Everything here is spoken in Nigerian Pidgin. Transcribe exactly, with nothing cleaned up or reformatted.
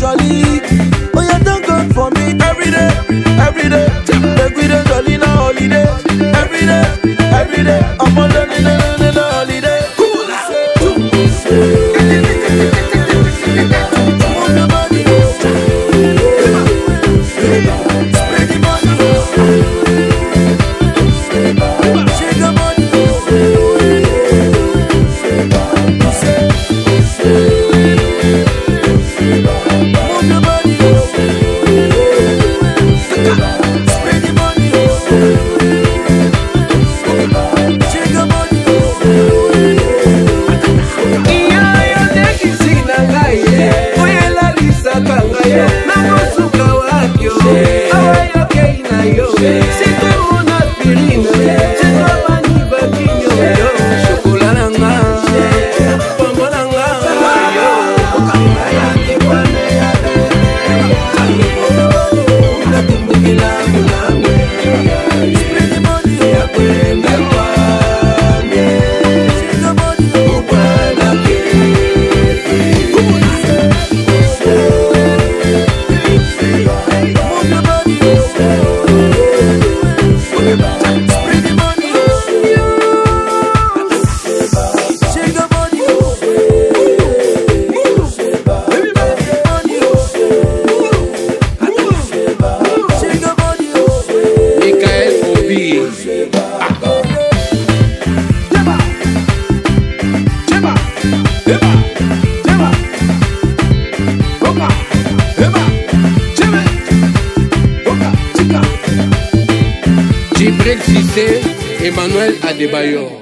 jolly. Oh, yeah, thank God for me every day, every day. Every day, jolly, na holiday. Every day, every day. I'm on the holiday. Move your body, spread the money, shake your body, move your body, spread the money, shake your body. Jibril Cissé, Emmanuel Adebayor.